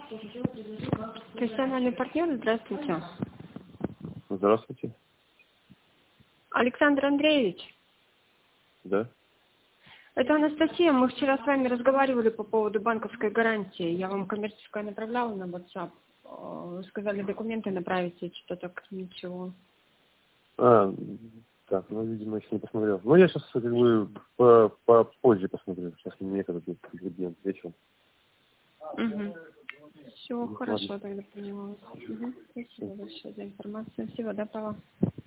Профессиональный партнер, здравствуйте. Здравствуйте. Александр Андреевич. Да. Это Анастасия. Мы вчера с вами разговаривали по поводу банковской гарантии. Я вам коммерческое направляла на WhatsApp. Вы сказали, документы направите, что-то так ничего. Так, ну, видимо, еще не посмотрел. Ну, я сейчас, как бы, попозже посмотрю. Сейчас мне некогда будет вечером. Угу. Все, Ну, хорошо, ладно. тогда поняла. Угу. Спасибо большое за информацию. Всего доброго.